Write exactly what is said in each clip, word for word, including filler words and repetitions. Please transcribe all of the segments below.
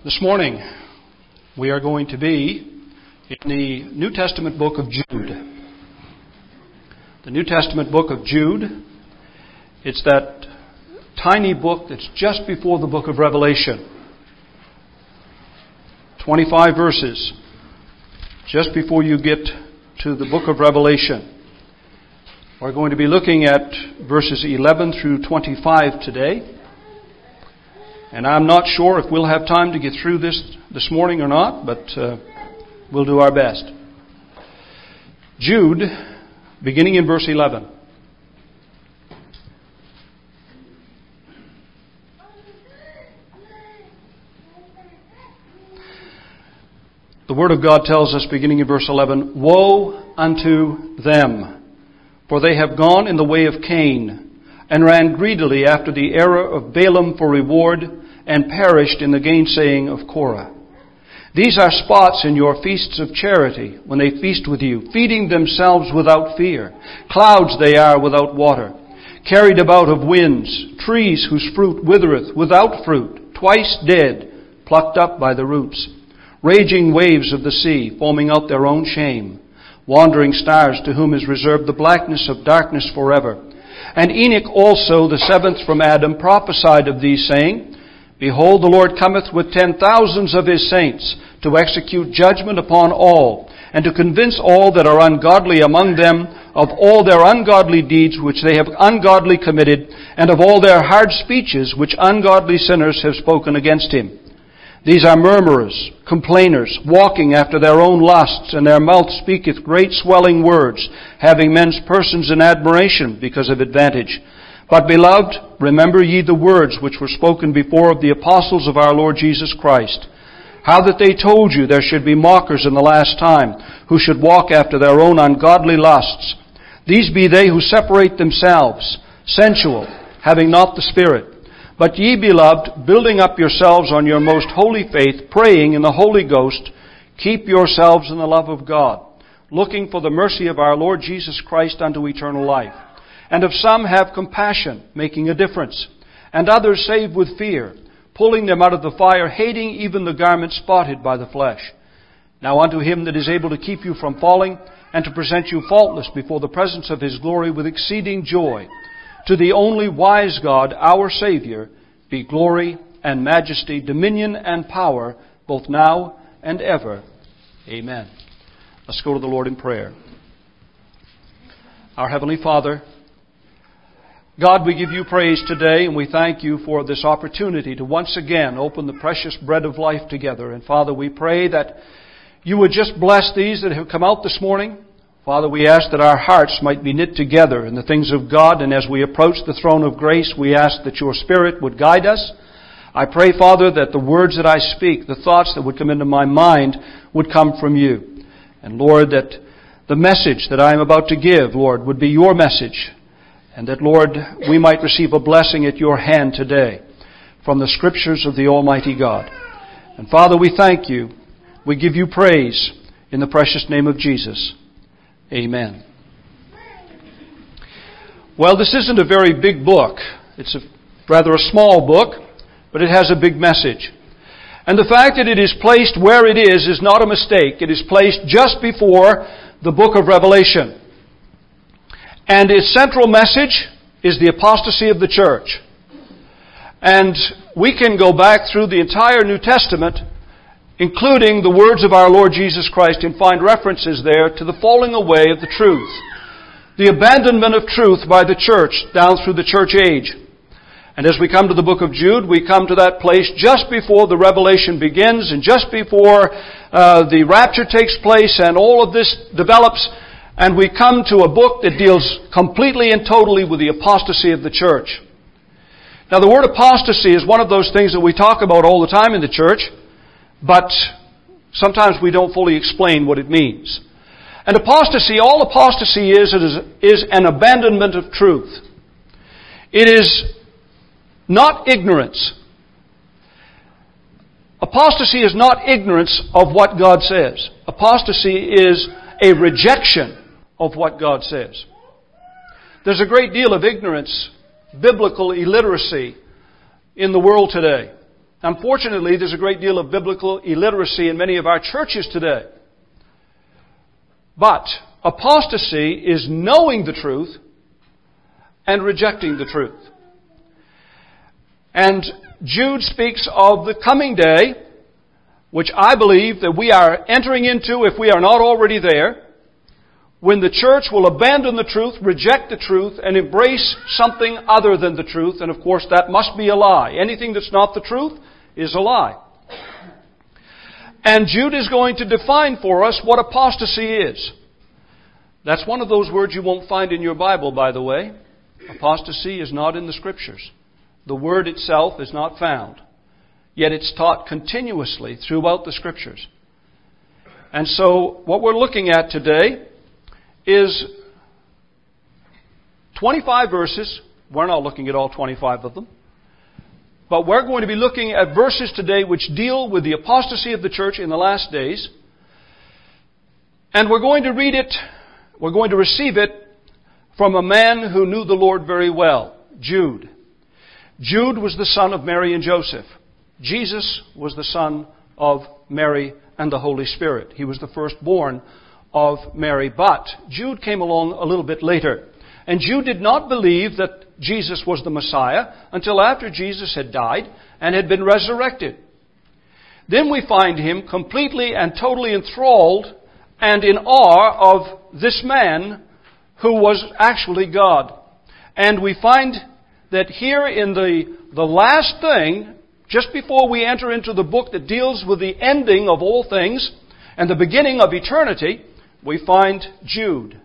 This morning, we are going to be in the New Testament book of Jude. The New Testament book of Jude, it's that tiny book that's just before the book of Revelation. twenty-five verses, just before you get to the book of Revelation. We're going to be looking at verses eleven through twenty-five today. And I'm not sure if we'll have time to get through this this morning or not, but uh, we'll do our best. Jude, beginning in verse eleven. The Word of God tells us, beginning in verse eleven, "Woe unto them, for they have gone in the way of Cain, and ran greedily after the error of Balaam for reward, and perished in the gainsaying of Korah. These are spots in your feasts of charity, when they feast with you, feeding themselves without fear. Clouds they are without water, carried about of winds, trees whose fruit withereth, without fruit, twice dead, plucked up by the roots. Raging waves of the sea, foaming out their own shame. Wandering stars, to whom is reserved the blackness of darkness forever. And Enoch also, the seventh from Adam, prophesied of these, saying, Behold, the Lord cometh with ten thousands of his saints, to execute judgment upon all, and to convince all that are ungodly among them of all their ungodly deeds which they have ungodly committed, and of all their hard speeches which ungodly sinners have spoken against him. These are murmurers, complainers, walking after their own lusts, and their mouth speaketh great swelling words, having men's persons in admiration because of advantage. But, beloved, remember ye the words which were spoken before of the apostles of our Lord Jesus Christ, how that they told you there should be mockers in the last time, who should walk after their own ungodly lusts. These be they who separate themselves, sensual, having not the Spirit. But ye, beloved, building up yourselves on your most holy faith, praying in the Holy Ghost, keep yourselves in the love of God, looking for the mercy of our Lord Jesus Christ unto eternal life. And of some have compassion, making a difference, and others save with fear, pulling them out of the fire, hating even the garment spotted by the flesh. Now unto him that is able to keep you from falling, and to present you faultless before the presence of his glory with exceeding joy, to the only wise God, our Savior, be glory and majesty, dominion and power, both now and ever. Amen." Let's go to the Lord in prayer. Our Heavenly Father, God, we give you praise today, and we thank you for this opportunity to once again open the precious bread of life together. And Father, we pray that you would just bless these that have come out this morning. Father, we ask that our hearts might be knit together in the things of God, and as we approach the throne of grace, we ask that your Spirit would guide us. I pray, Father, that the words that I speak, the thoughts that would come into my mind, would come from you. And Lord, that the message that I am about to give, Lord, would be your message. And that, Lord, we might receive a blessing at your hand today from the Scriptures of the Almighty God. And Father, we thank you. We give you praise in the precious name of Jesus. Amen. Well, this isn't a very big book. It's a, rather a small book, but it has a big message. And the fact that it is placed where it is is not a mistake. It is placed just before the book of Revelation. And its central message is the apostasy of the church. And we can go back through the entire New Testament, including the words of our Lord Jesus Christ, and find references there to the falling away of the truth. The abandonment of truth by the church down through the church age. And as we come to the book of Jude, we come to that place just before the revelation begins, and just before uh, the rapture takes place, and all of this develops. And we come to a book that deals completely and totally with the apostasy of the church. Now, the word apostasy is one of those things that we talk about all the time in the church, but sometimes we don't fully explain what it means. And apostasy, all apostasy is, is, is an abandonment of truth. It is not ignorance. Apostasy is not ignorance of what God says. Apostasy is a rejection of what God says. There's a great deal of ignorance, biblical illiteracy in the world today. Unfortunately, there's a great deal of biblical illiteracy in many of our churches today. But apostasy is knowing the truth and rejecting the truth. And Jude speaks of the coming day, which I believe that we are entering into if we are not already there, when the church will abandon the truth, reject the truth, and embrace something other than the truth. And of course, that must be a lie. Anything that's not the truth is a lie. And Jude is going to define for us what apostasy is. That's one of those words you won't find in your Bible, by the way. Apostasy is not in the Scriptures. The word itself is not found. Yet it's taught continuously throughout the Scriptures. And so what we're looking at today is twenty-five verses. We're not looking at all twenty-five of them. But we're going to be looking at verses today which deal with the apostasy of the church in the last days. And we're going to read it, we're going to receive it from a man who knew the Lord very well, Jude. Jude was the son of Mary and Joseph. Jesus was the son of Mary and the Holy Spirit. He was the firstborn of Mary. But Jude came along a little bit later. And Jude did not believe that Jesus was the Messiah until after Jesus had died and had been resurrected. Then we find him completely and totally enthralled and in awe of this man who was actually God. And we find that here in the, the last thing, just before we enter into the book that deals with the ending of all things and the beginning of eternity, we find Jude.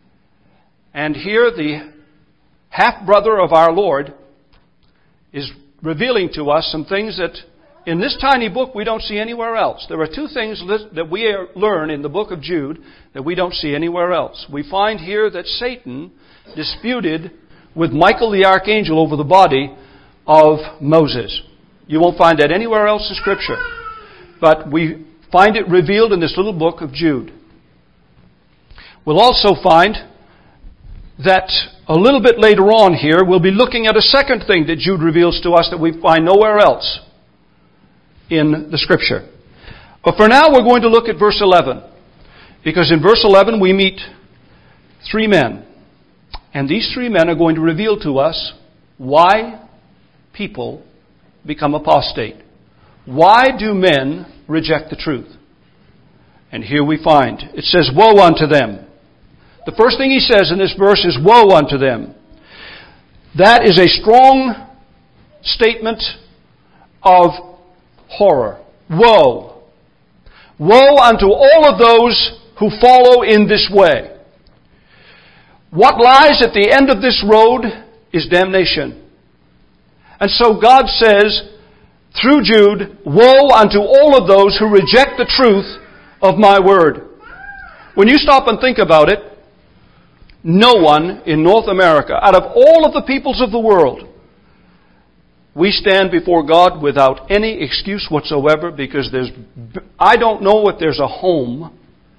And here the half-brother of our Lord is revealing to us some things that in this tiny book we don't see anywhere else. There are two things that we learn in the book of Jude that we don't see anywhere else. We find here that Satan disputed with Michael the archangel over the body of Moses. You won't find that anywhere else in Scripture. But we find it revealed in this little book of Jude. We'll also find that a little bit later on here, we'll be looking at a second thing that Jude reveals to us that we find nowhere else in the Scripture. But for now, we're going to look at verse eleven. Because in verse eleven, we meet three men. And these three men are going to reveal to us why people become apostate. Why do men reject the truth? And here we find, it says, woe unto them. The first thing he says in this verse is, woe unto them. That is a strong statement of horror. Woe. Woe unto all of those who follow in this way. What lies at the end of this road is damnation. And so God says, through Jude, woe unto all of those who reject the truth of my word. When you stop and think about it, no one in North America, out of all of the peoples of the world, we stand before God without any excuse whatsoever, because there's, I don't know if there's a home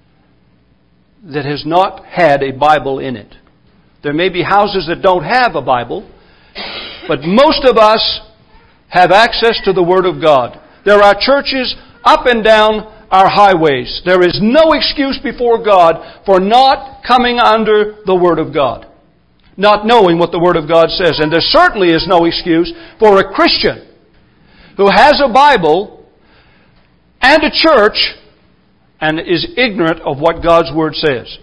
that has not had a Bible in it. There may be houses that don't have a Bible, but most of us have access to the Word of God. There are churches up and down our highways. There is no excuse before God for not coming under the Word of God, not knowing what the Word of God says. And there certainly is no excuse for a Christian who has a Bible and a church and is ignorant of what God's Word says.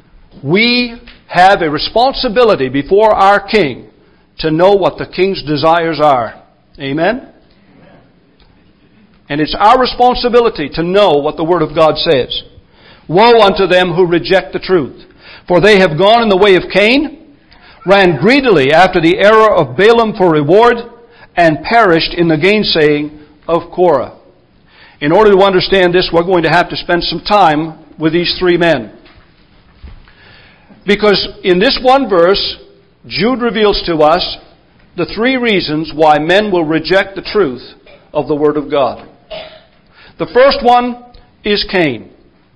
We have a responsibility before our King to know what the King's desires are. Amen? And it's our responsibility to know what the Word of God says. Woe unto them who reject the truth, for they have gone in the way of Cain, ran greedily after the error of Balaam for reward, and perished in the gainsaying of Korah. In order to understand this, we're going to have to spend some time with these three men. Because in this one verse, Jude reveals to us the three reasons why men will reject the truth of the Word of God. The first one is Cain.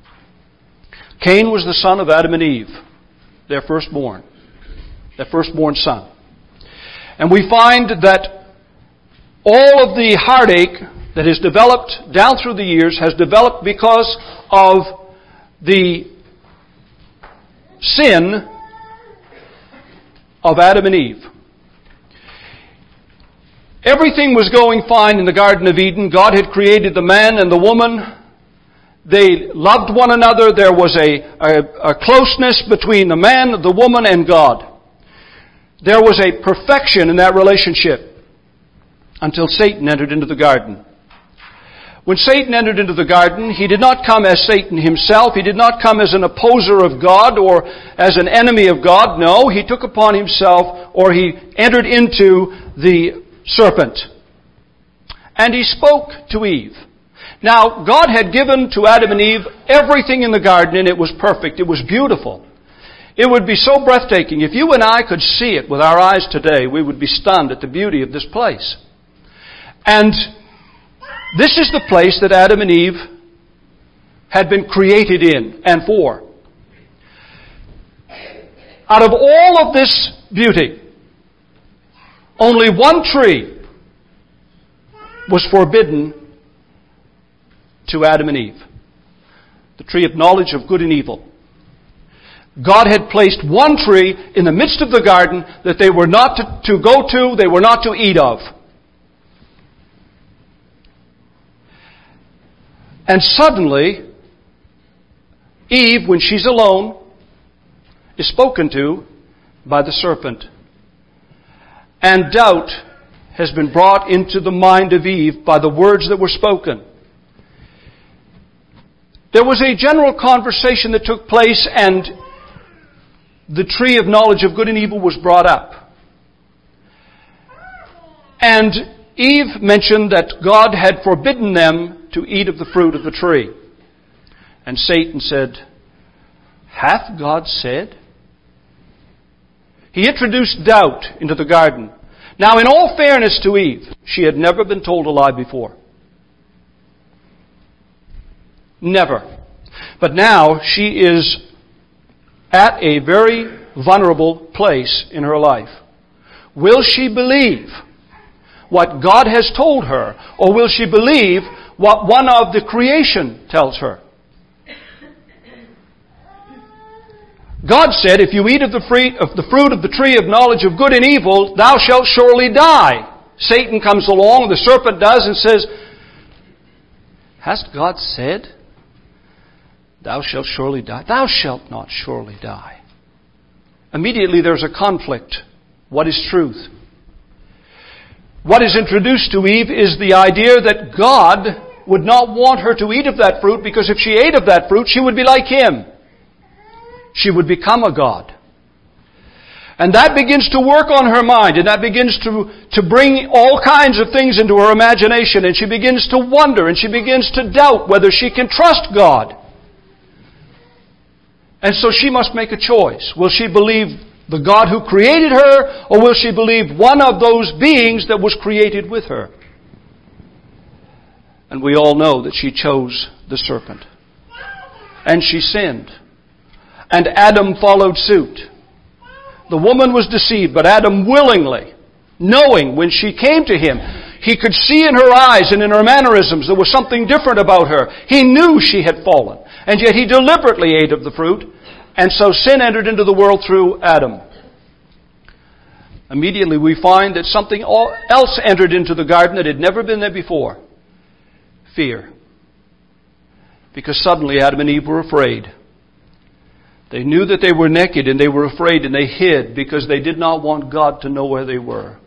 Cain was the son of Adam and Eve, their firstborn, their firstborn son. And we find that All of the heartache that has developed down through the years has developed because of the sin of Adam and Eve. Everything was going fine in the Garden of Eden. God had created the man and the woman. They loved one another. There was a, a, a closeness between the man, the woman, and God. There was a perfection in that relationship until Satan entered into the garden. When Satan entered into the garden, he did not come as Satan himself. He did not come as an opposer of God or as an enemy of God. No, he took upon himself, or he entered into the serpent. And he spoke to Eve. Now, God had given to Adam and Eve everything in the garden, and it was perfect. It was beautiful. It would be so breathtaking. If you and I could see it with our eyes today, we would be stunned at the beauty of this place. And this is the place that Adam and Eve had been created in and for. Out of all of this beauty, only one tree was forbidden to Adam and Eve. The tree of knowledge of good and evil. God had placed one tree in the midst of the garden that they were not to, to go to, they were not to eat of. And suddenly, Eve, when she's alone, is spoken to by the serpent. And doubt has been brought into the mind of Eve by the words that were spoken. There was a general conversation that took place, and the tree of knowledge of good and evil was brought up. And Eve mentioned that God had forbidden them to eat of the fruit of the tree. And Satan said, "Hath God said?" He introduced doubt into the garden. Now, in all fairness to Eve, she had never been told a lie before. Never. But now she is at a very vulnerable place in her life. Will she believe what God has told her, or will she believe what one of the creation tells her? God said, if you eat of the fruit of the fruit of the tree of knowledge of good and evil, thou shalt surely die. Satan comes along, the serpent does, and says, hast God said, thou shalt surely die? Thou shalt not surely die. Immediately there's a conflict. What is truth? What is introduced to Eve is the idea that God would not want her to eat of that fruit, because if she ate of that fruit, she would be like Him. She would become a god. And that begins to work on her mind, and that begins to, to bring all kinds of things into her imagination, and she begins to wonder, and she begins to doubt whether she can trust God. And so she must make a choice. Will she believe the God who created her, or will she believe one of those beings that was created with her? And we all know that she chose the serpent. And she sinned. And Adam followed suit. The woman was deceived, but Adam willingly, knowing when she came to him, he could see in her eyes and in her mannerisms there was something different about her. He knew she had fallen, and yet he deliberately ate of the fruit, and so sin entered into the world through Adam. Immediately we find that something else entered into the garden that had never been there before. Fear. Because suddenly Adam and Eve were afraid. They knew that they were naked, and they were afraid, and they hid because they did not want God to know where they were.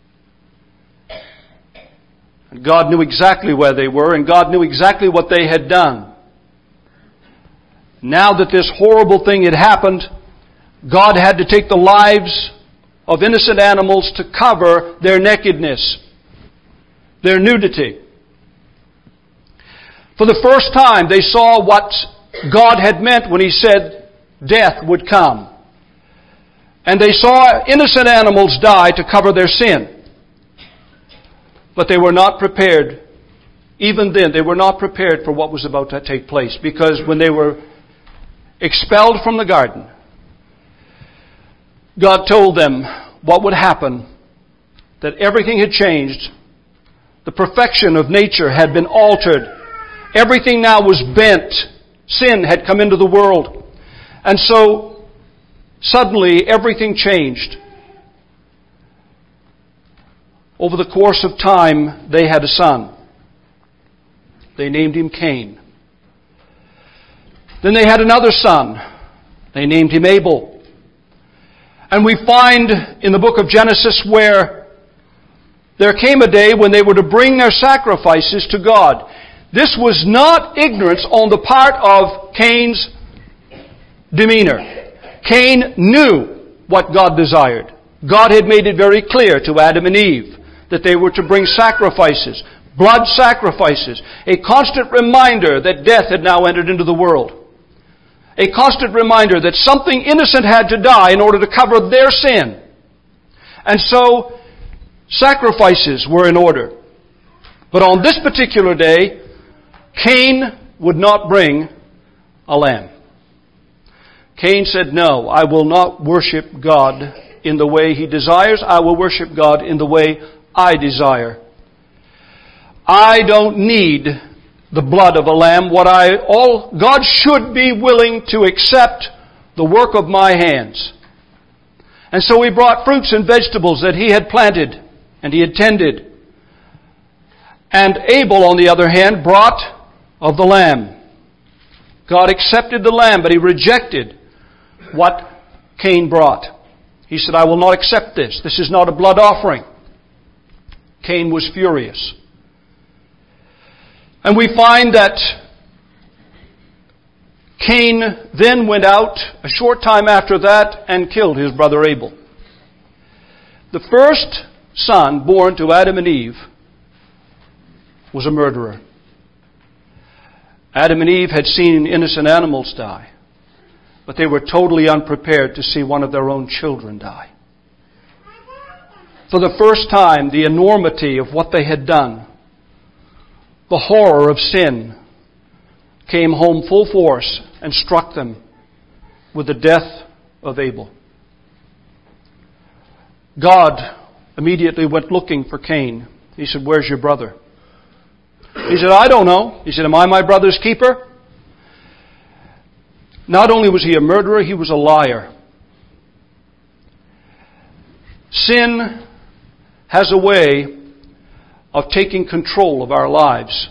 And God knew exactly where they were, and God knew exactly what they had done. Now that this horrible thing had happened, God had to take the lives of innocent animals to cover their nakedness, their nudity. For the first time, they saw what God had meant when He said death would come. And they saw innocent animals die to cover their sin. But they were not prepared. Even then, they were not prepared for what was about to take place. Because when they were expelled from the garden, God told them what would happen, that everything had changed, The perfection of nature had been altered. Everything now was bent. Sin had come into the world. And so, suddenly, everything changed. Over the course of time, they had a son. They named him Cain. Then they had another son. They named him Abel. And we find in the book of Genesis where there came a day when they were to bring their sacrifices to God. This was not ignorance on the part of Cain's demeanor. Cain knew what God desired. God had made it very clear to Adam and Eve that they were to bring sacrifices, blood sacrifices, a constant reminder that death had now entered into the world. A constant reminder that something innocent had to die in order to cover their sin. And so, sacrifices were in order. But on this particular day, Cain would not bring a lamb. Cain said, "No, I will not worship God in the way He desires. I will worship God in the way I desire. I don't need the blood of a lamb. What I all God should be willing to accept the work of my hands." And so he brought fruits and vegetables that he had planted and he had tended. And Abel, on the other hand, brought of the lamb. God accepted the lamb, but He rejected what Cain brought. He said, "I will not accept this. This is not a blood offering." Cain was furious. And we find that Cain then went out a short time after that and killed his brother Abel. The first son born to Adam and Eve was a murderer. Adam and Eve had seen innocent animals die, but they were totally unprepared to see one of their own children die. For the first time, the enormity of what they had done, the horror of sin, came home full force and struck them with the death of Abel. God immediately went looking for Cain. He said, "Where's your brother?" He said, "I don't know." He said, "Am I my brother's keeper?" Not only was he a murderer, he was a liar. Sin has a way of taking control of our lives.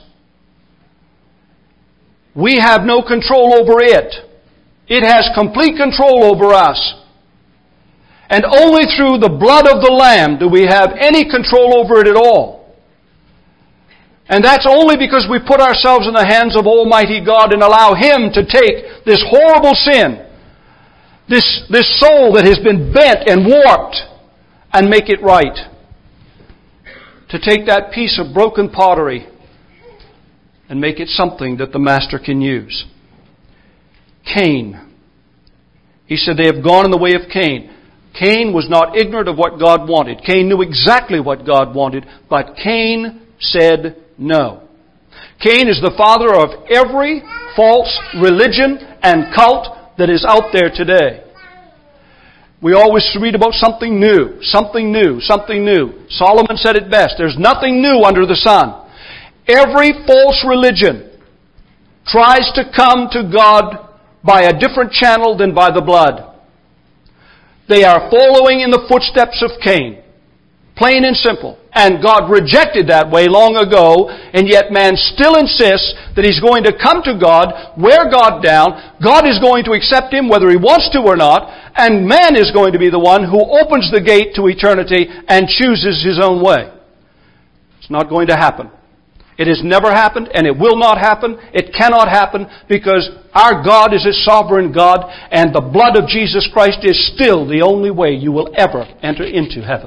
We have no control over it. It has complete control over us. And only through the blood of the Lamb do we have any control over it at all. And that's only because we put ourselves in the hands of Almighty God and allow Him to take this horrible sin, this, this soul that has been bent and warped, and make it right. To take that piece of broken pottery and make it something that the Master can use. Cain. He said they have gone in the way of Cain. Cain was not ignorant of what God wanted. Cain knew exactly what God wanted, but Cain said no. Cain is the father of every false religion and cult that is out there today. We always read about something new, something new, something new. Solomon said it best, there's nothing new under the sun. Every false religion tries to come to God by a different channel than by the blood. They are following in the footsteps of Cain. Plain and simple. And God rejected that way long ago, and yet man still insists that he's going to come to God, wear God down, God is going to accept him whether he wants to or not, and man is going to be the one who opens the gate to eternity and chooses his own way. It's not going to happen. It has never happened, and it will not happen. It cannot happen, because our God is a sovereign God, and the blood of Jesus Christ is still the only way you will ever enter into heaven.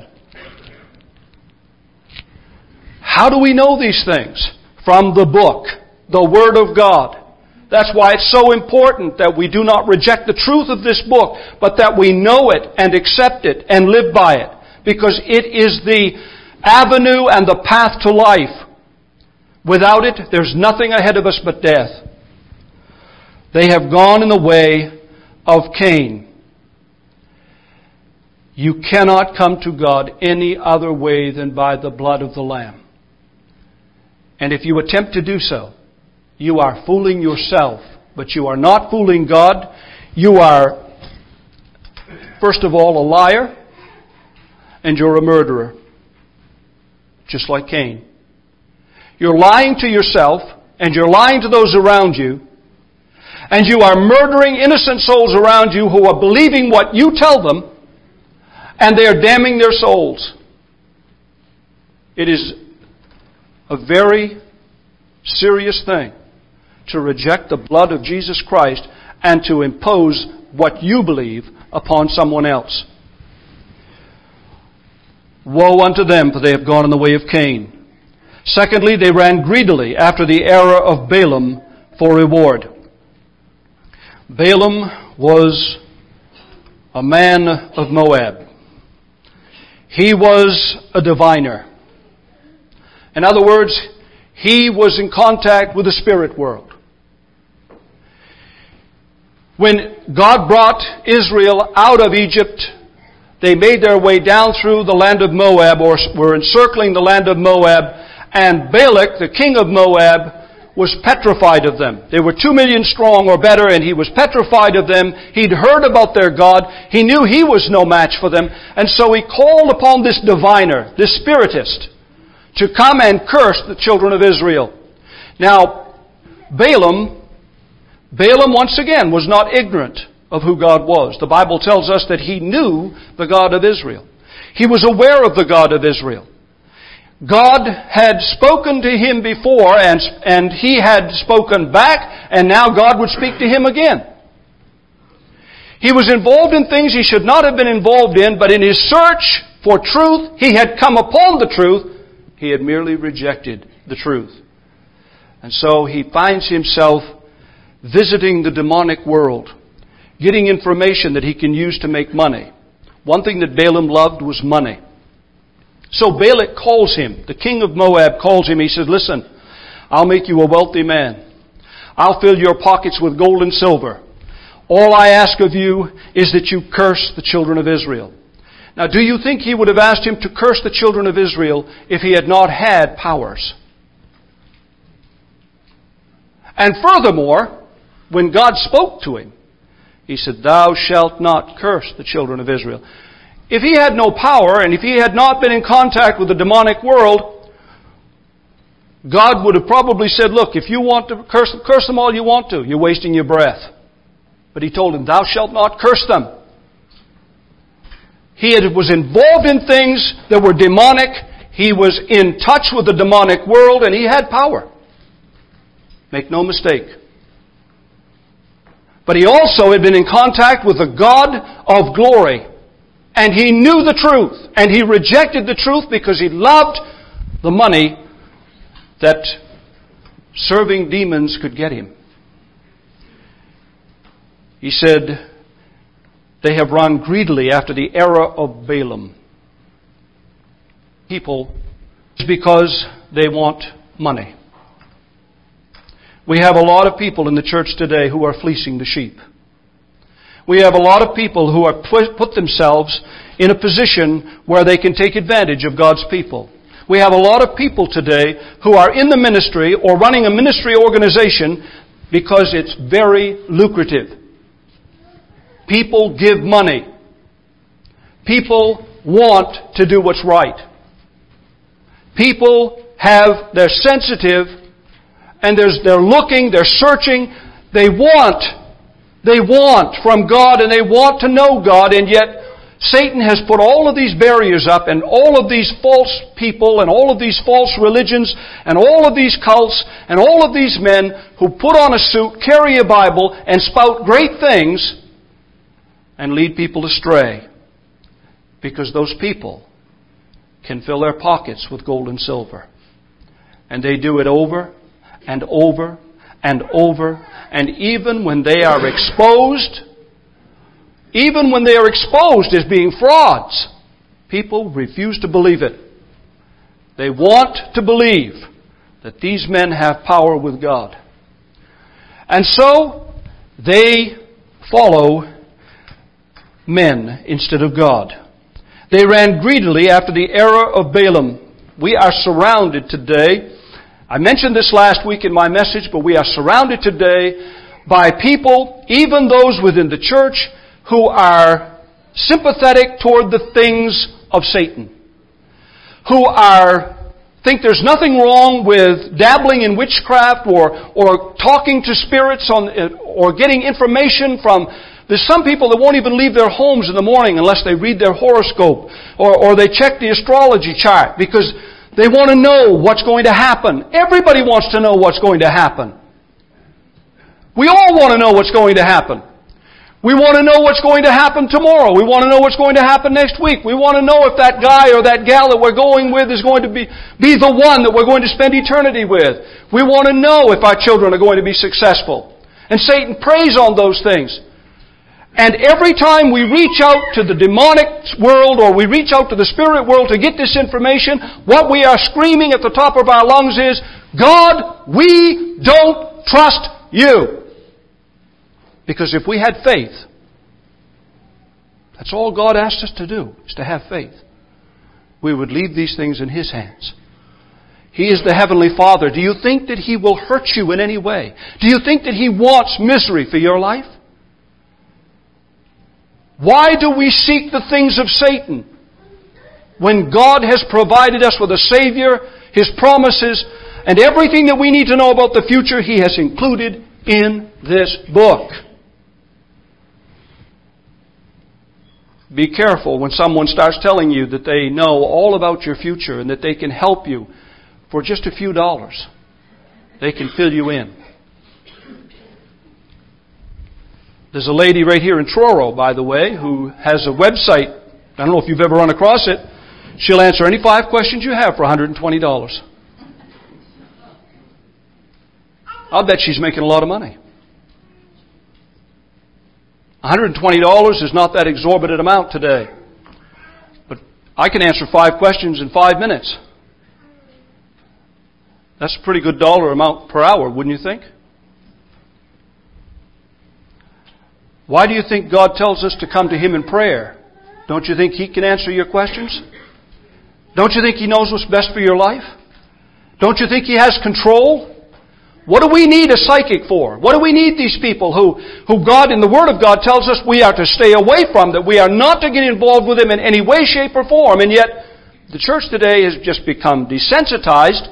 How do we know these things? From the book, the Word of God. That's why it's so important that we do not reject the truth of this book, but that we know it and accept it and live by it. Because it is the avenue and the path to life. Without it, there's nothing ahead of us but death. They have gone in the way of Cain. You cannot come to God any other way than by the blood of the Lamb. And if you attempt to do so, you are fooling yourself, but you are not fooling God. You are, first of all, a liar, and you're a murderer, just like Cain. You're lying to yourself, and you're lying to those around you, and you are murdering innocent souls around you who are believing what you tell them, and they are damning their souls. It is a very serious thing to reject the blood of Jesus Christ and to impose what you believe upon someone else. Woe unto them, for they have gone in the way of Cain. Secondly, they ran greedily after the error of Balaam for reward. Balaam was a man of Moab. He was a diviner. In other words, he was in contact with the spirit world. When God brought Israel out of Egypt, they made their way down through the land of Moab, or were encircling the land of Moab, and Balak, the king of Moab, was petrified of them. They were two million strong or better, and he was petrified of them. He'd heard about their God. He knew he was no match for them, and so he called upon this diviner, this spiritist, to come and curse the children of Israel. Now, Balaam, Balaam once again was not ignorant of who God was. The Bible tells us that he knew the God of Israel. He was aware of the God of Israel. God had spoken to him before, and, and he had spoken back, and now God would speak to him again. He was involved in things he should not have been involved in, but in his search for truth, he had come upon the truth. He had merely rejected the truth. And so he finds himself visiting the demonic world, getting information that he can use to make money. One thing that Balaam loved was money. So Balak calls him, the king of Moab calls him. He says, listen, I'll make you a wealthy man. I'll fill your pockets with gold and silver. All I ask of you is that you curse the children of Israel. Now, do you think he would have asked him to curse the children of Israel if he had not had powers? And furthermore, when God spoke to him, he said, thou shalt not curse the children of Israel. If he had no power, and if he had not been in contact with the demonic world, God would have probably said, look, if you want to curse, curse them all you want to. You're wasting your breath. But he told him, thou shalt not curse them. He was involved in things that were demonic. He was in touch with the demonic world, and he had power. Make no mistake. But he also had been in contact with the God of glory. And he knew the truth. And he rejected the truth because he loved the money that serving demons could get him. He said, they have run greedily after the error of Balaam. People, because they want money. We have a lot of people in the church today who are fleecing the sheep. We have a lot of people who have put themselves in a position where they can take advantage of God's people. We have a lot of people today who are in the ministry or running a ministry organization because it's very lucrative. People give money. People want to do what's right. People have, they're sensitive, and there's, they're looking, they're searching, they want, they want from God, and they want to know God, and yet Satan has put all of these barriers up, and all of these false people, and all of these false religions, and all of these cults, and all of these men who put on a suit, carry a Bible, and spout great things, and lead people astray. Because those people can fill their pockets with gold and silver. And they do it over and over and over. And even when they are exposed, even when they are exposed as being frauds, people refuse to believe it. They want to believe that these men have power with God. And so they follow men instead of God. They ran greedily after the error of Balaam. We are surrounded today I mentioned this last week in my message, but we are surrounded today by people, even those within the church, who are sympathetic toward the things of Satan. Who are think there's nothing wrong with dabbling in witchcraft or or talking to spirits on or getting information from. There's some people that won't even leave their homes in the morning unless they read their horoscope or, or they check the astrology chart because they want to know what's going to happen. Everybody wants to know what's going to happen. We all want to know what's going to happen. We want to know what's going to happen tomorrow. We want to know what's going to happen next week. We want to know if that guy or that gal that we're going with is going to be, be the one that we're going to spend eternity with. We want to know if our children are going to be successful. And Satan preys on those things. And every time we reach out to the demonic world or we reach out to the spirit world to get this information, what we are screaming at the top of our lungs is, God, we don't trust you. Because if we had faith, that's all God asked us to do, is to have faith. We would leave these things in His hands. He is the Heavenly Father. Do you think that He will hurt you in any way? Do you think that He wants misery for your life? Why do we seek the things of Satan when God has provided us with a Savior, His promises, and everything that we need to know about the future He has included in this book? Be careful when someone starts telling you that they know all about your future and that they can help you for just a few dollars. They can fill you in. There's a lady right here in Truro, by the way, who has a website. I don't know if you've ever run across it. She'll answer any five questions you have for one hundred twenty dollars. I'll bet she's making a lot of money. one hundred twenty dollars is not that exorbitant amount today. But I can answer five questions in five minutes. That's a pretty good dollar amount per hour, wouldn't you think? Why do you think God tells us to come to Him in prayer? Don't you think He can answer your questions? Don't you think He knows what's best for your life? Don't you think He has control? What do we need a psychic for? What do we need these people who, who God in the Word of God tells us we are to stay away from, that we are not to get involved with them in any way, shape, or form? And yet, the church today has just become desensitized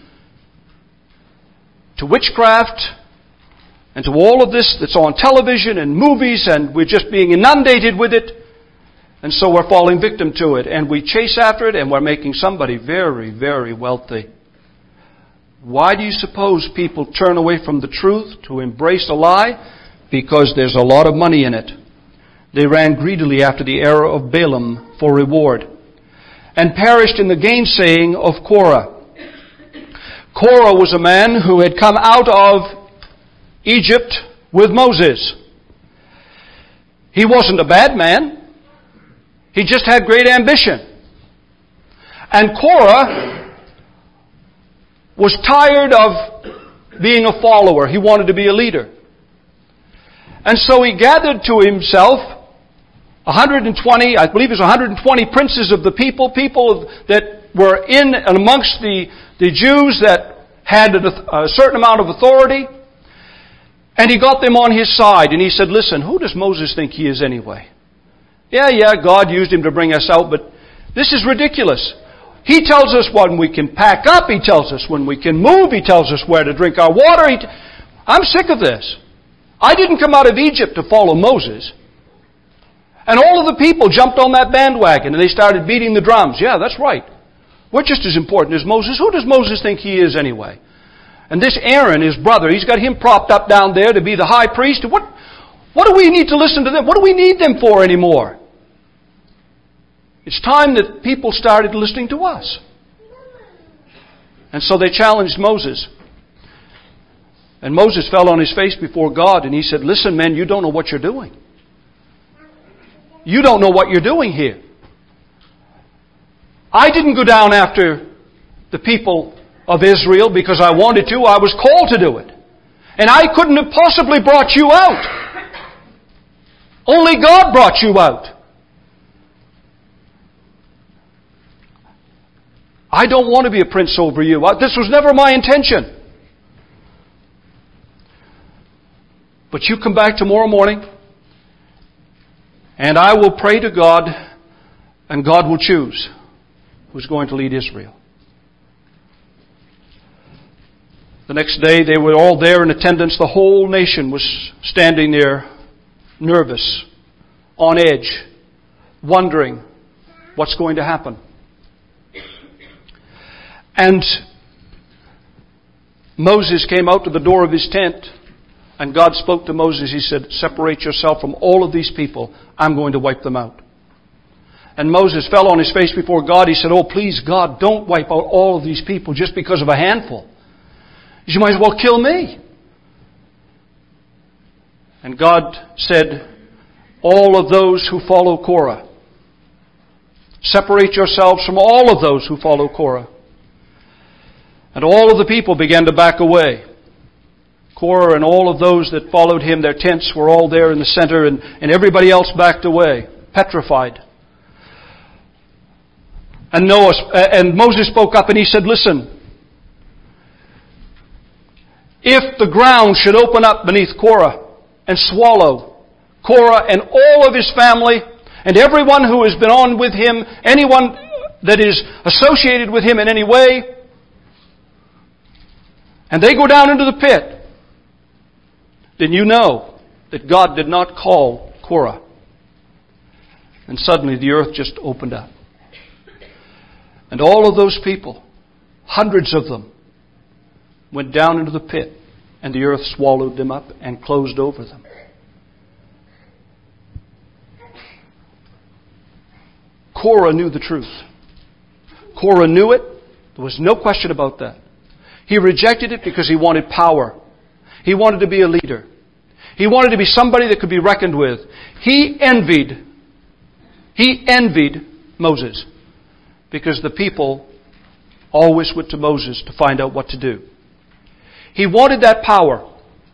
to witchcraft and to all of this that's on television and movies, and we're just being inundated with it. And so we're falling victim to it, and we chase after it, and we're making somebody very, very wealthy. Why do you suppose people turn away from the truth to embrace a lie? Because there's a lot of money in it. They ran greedily after the error of Balaam for reward, and perished in the gainsaying of Korah. Korah was a man who had come out of Egypt with Moses. He wasn't a bad man. He just had great ambition. And Korah was tired of being a follower. He wanted to be a leader. And so he gathered to himself one hundred twenty, I believe it was one hundred twenty princes of the people, people that were in and amongst the, the Jews that had a, a certain amount of authority. And he got them on his side, and he said, listen, who does Moses think he is anyway? Yeah, yeah, God used him to bring us out, but this is ridiculous. He tells us when we can pack up. He tells us when we can move. He tells us where to drink our water. He t- I'm sick of this. I didn't come out of Egypt to follow Moses. And all of the people jumped on that bandwagon, and they started beating the drums. Yeah, that's right. We're just as important as Moses. Who does Moses think he is anyway? And this Aaron, his brother, he's got him propped up down there to be the high priest. What, what do we need to listen to them? What do we need them for anymore? It's time that people started listening to us. And so they challenged Moses. And Moses fell on his face before God, and he said, listen, men, you don't know what you're doing. You don't know what you're doing here. I didn't go down after the people of Israel because I wanted to. I was called to do it. And I couldn't have possibly brought you out. Only God brought you out. I don't want to be a prince over you. This was never my intention. But you come back tomorrow morning, and I will pray to God, and God will choose who's going to lead Israel. The next day, they were all there in attendance. The whole nation was standing there, nervous, on edge, wondering what's going to happen. And Moses came out to the door of his tent, and God spoke to Moses. He said, separate yourself from all of these people. I'm going to wipe them out. And Moses fell on his face before God. He said, oh, please, God, don't wipe out all of these people just because of a handful. You might as well kill me. And God said, all of those who follow Korah. Separate yourselves from all of those who follow Korah. And all of the people began to back away. Korah and all of those that followed him, their tents were all there in the center, and, and everybody else backed away, petrified. And Noah, and Moses spoke up and he said, listen, if the ground should open up beneath Korah and swallow Korah and all of his family and everyone who has been on with him, anyone that is associated with him in any way, and they go down into the pit, then you know that God did not call Korah. And suddenly the earth just opened up. And all of those people, hundreds of them, went down into the pit, and the earth swallowed them up and closed over them. Korah knew the truth. Korah knew it. There was no question about that. He rejected it because he wanted power. He wanted to be a leader. He wanted to be somebody that could be reckoned with. He envied, he envied Moses because the people always went to Moses to find out what to do. He wanted that power.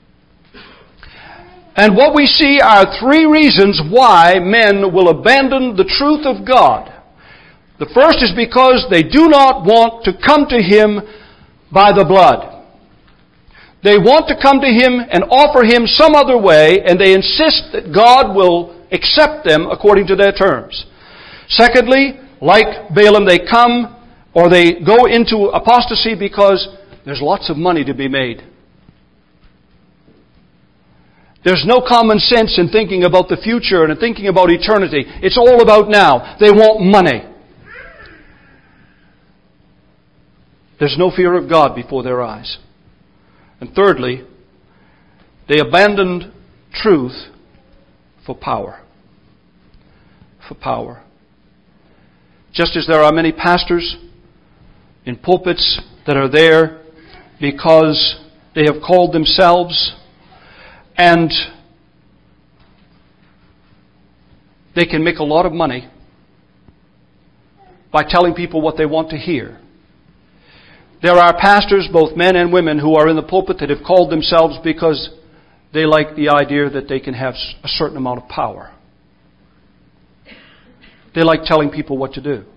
And what we see are three reasons why men will abandon the truth of God. The first is because they do not want to come to Him by the blood. They want to come to Him and offer Him some other way, and they insist that God will accept them according to their terms. Secondly, like Balaam, they come or they go into apostasy because there's lots of money to be made. There's no common sense in thinking about the future and in thinking about eternity. It's all about now. They want money. There's no fear of God before their eyes. And thirdly, they abandoned truth for power. For power. Just as there are many pastors in pulpits that are there because they have called themselves and they can make a lot of money by telling people what they want to hear. There are pastors, both men and women, who are in the pulpit that have called themselves because they like the idea that they can have a certain amount of power. They like telling people what to do.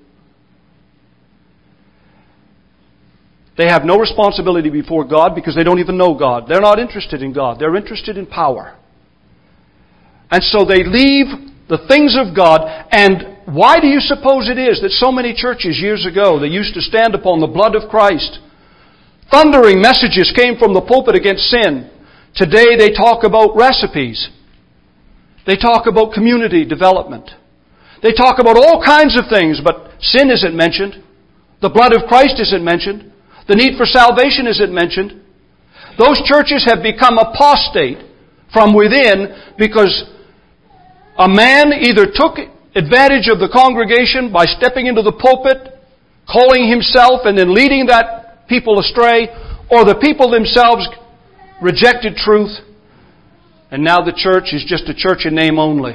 They have no responsibility before God because they don't even know God. They're not interested in God. They're interested in power. And so they leave the things of God. And why do you suppose it is that so many churches years ago, they used to stand upon the blood of Christ? Thundering messages came from the pulpit against sin. Today they talk about recipes. They talk about community development. They talk about all kinds of things, but sin isn't mentioned. The blood of Christ isn't mentioned. The need for salvation isn't mentioned. Those churches have become apostate from within because a man either took advantage of the congregation by stepping into the pulpit, calling himself and then leading that people astray, or the people themselves rejected truth, and now the church is just a church in name only.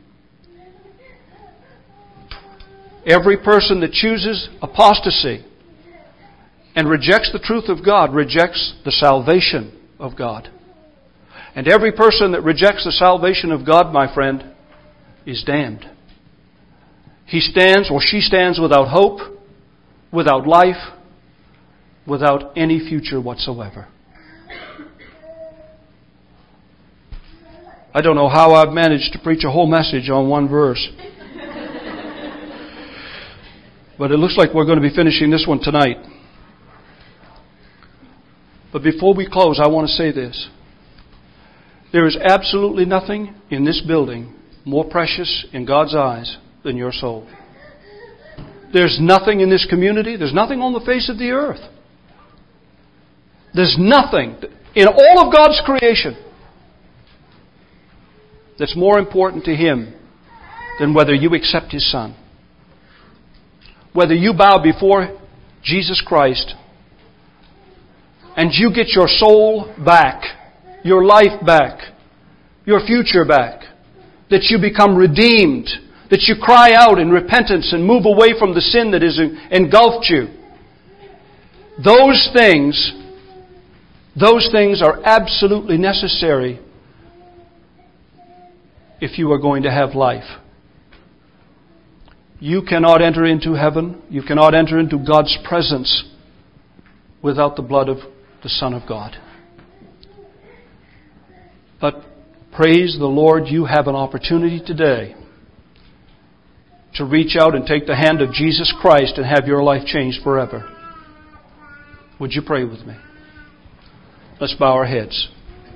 Every person that chooses apostasy and rejects the truth of God rejects the salvation of God. And every person that rejects the salvation of God, my friend, is damned. He stands or she stands without hope, without life, without any future whatsoever. I don't know how I've managed to preach a whole message on one verse. But it looks like we're going to be finishing this one tonight. But before we close, I want to say this. There is absolutely nothing in this building more precious in God's eyes than your soul. There's nothing in this community, there's nothing on the face of the earth. There's nothing in all of God's creation that's more important to Him than whether you accept His Son. Whether you bow before Jesus Christ and you get your soul back, your life back, your future back, that you become redeemed, that you cry out in repentance and move away from the sin that has engulfed you. Those things, those things are absolutely necessary if you are going to have life. You cannot enter into heaven, you cannot enter into God's presence without the blood of the Son of God. But praise the Lord, you have an opportunity today to reach out and take the hand of Jesus Christ and have your life changed forever. Would you pray with me? Let's bow our heads.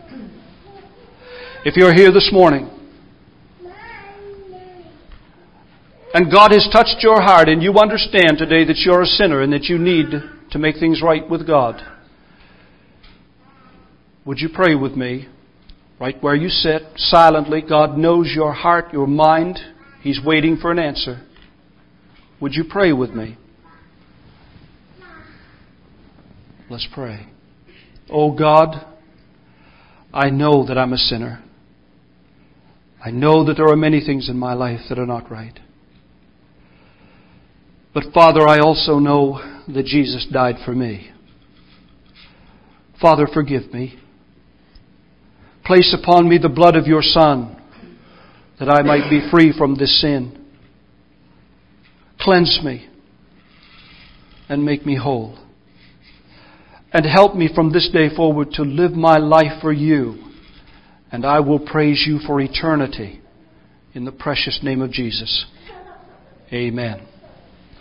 If you're here this morning and God has touched your heart and you understand today that you're a sinner and that you need to make things right with God, would you pray with me right where you sit silently? God knows your heart, your mind. He's waiting for an answer. Would you pray with me? Let's pray. Oh God, I know that I'm a sinner. I know that there are many things in my life that are not right. But Father, I also know that Jesus died for me. Father, forgive me. Place upon me the blood of your Son, that I might be free from this sin. Cleanse me and make me whole. And help me from this day forward to live my life for you. And I will praise you for eternity. In the precious name of Jesus. Amen.